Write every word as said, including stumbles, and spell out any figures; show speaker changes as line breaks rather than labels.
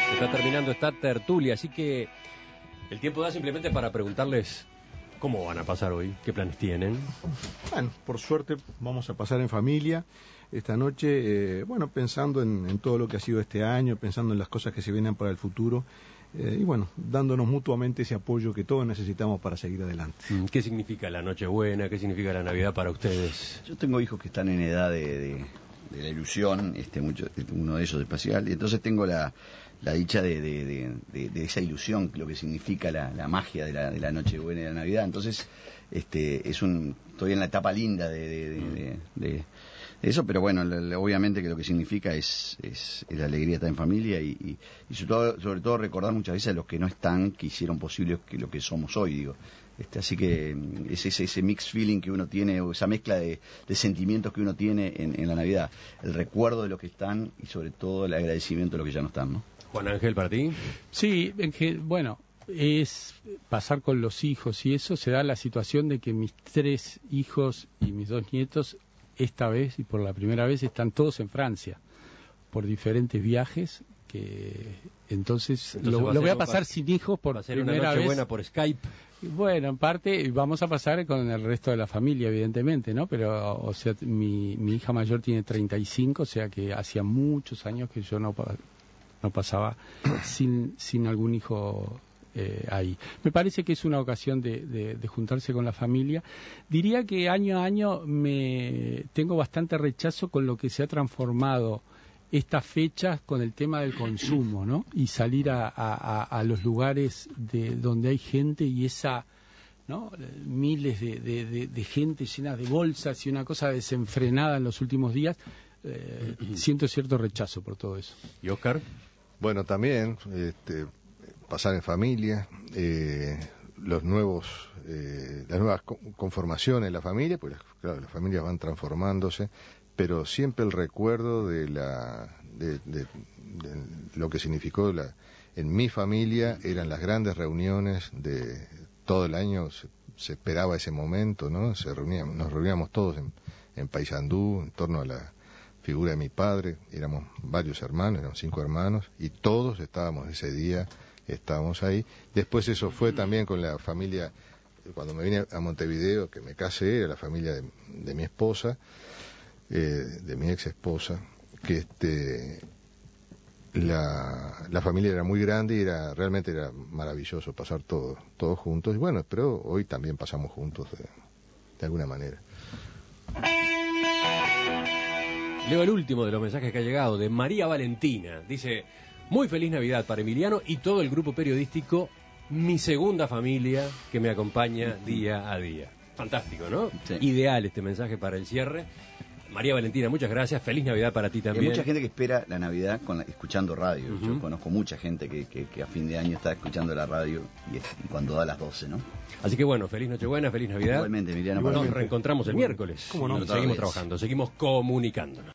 Está terminando esta tertulia, así que el tiempo da simplemente para preguntarles cómo van a pasar hoy, qué planes tienen.
Bueno, por suerte vamos a pasar en familia esta noche, eh, bueno, pensando en, en todo lo que ha sido este año, pensando en las cosas que se vienen para el futuro, eh, y bueno, dándonos mutuamente ese apoyo que todos necesitamos para seguir adelante.
¿Qué significa la Nochebuena? ¿Qué significa la Navidad para ustedes?
Yo tengo hijos que están en edad de, de, de la ilusión, este, mucho, uno de ellos espacial, y entonces tengo la, la dicha de, de, de, de, de esa ilusión, lo que significa la, la magia de la, de la Nochebuena y la Navidad. Entonces, este, es un, estoy en la etapa linda de, de, de, de, de eso, pero bueno, obviamente que lo que significa es, es, es la alegría de estar en familia y, y, y sobre, todo, sobre todo recordar muchas veces a los que no están, que hicieron posible que lo que somos hoy, digo. Este, así que es ese, ese mixed feeling que uno tiene, o esa mezcla de, de sentimientos que uno tiene en, en la Navidad, el recuerdo de los que están y sobre todo el agradecimiento de los que ya no están, ¿no?
Juan Ángel, ¿para ti?
Sí, en que, bueno, es pasar con los hijos y eso se da la situación de que mis tres hijos y mis dos nietos esta vez y por la primera vez están todos en Francia por diferentes viajes, que entonces, entonces lo, lo voy a pasar sin hijos por
va a ser
primera
una noche
vez.
Buena por Skype.
Bueno, en parte vamos a pasar con el resto de la familia, evidentemente, ¿no? Pero, o sea, mi, mi hija mayor tiene treinta y cinco, o sea que hacía muchos años que yo no, no pasaba sin, sin algún hijo eh, ahí. Me parece que es una ocasión de, de, de juntarse con la familia. Diría que año a año me tengo bastante rechazo con lo que se ha transformado estas fechas con el tema del consumo, ¿no? Y salir a, a, a los lugares de donde hay gente y esa, ¿no? Miles de, de, de, de gente llena de bolsas y una cosa desenfrenada en los últimos días. Eh, siento cierto rechazo por todo eso.
¿Y Oscar?
Bueno, también este, pasar en familia, eh, los nuevos, eh, las nuevas conformaciones de la familia, pues claro, las familias van transformándose, pero siempre el recuerdo de la de, de, de lo que significó la, en mi familia eran las grandes reuniones de todo el año, se, se esperaba ese momento, ¿no? Se reuníamos, nos reuníamos todos en, en Paysandú en torno a la figura de mi padre, éramos varios hermanos, éramos cinco hermanos y todos estábamos ese día, estábamos ahí. Después eso fue también con la familia, cuando me vine a Montevideo, que me casé, era la familia de, de mi esposa, Eh, de mi ex esposa, que este la, la familia era muy grande y era realmente era maravilloso pasar todo, todos juntos, y bueno, pero hoy también pasamos juntos de, de alguna manera.
Leo el último de los mensajes que ha llegado, de María Valentina. Dice: muy feliz Navidad para Emiliano y todo el grupo periodístico, mi segunda familia que me acompaña día a día. Fantástico, ¿no?
Sí.
Ideal este mensaje para el cierre. María Valentina, muchas gracias. Feliz Navidad para ti también.
Hay mucha gente que espera la Navidad con la, escuchando radio. Uh-huh. Yo conozco mucha gente que, que, que a fin de año está escuchando la radio y, es, y cuando da las doce, ¿no?
Así que bueno, feliz Nochebuena, feliz Navidad.
Igualmente, Emiliano.
Nos reencontramos el miércoles.
¿Cómo no?
Y seguimos trabajando, seguimos comunicándonos.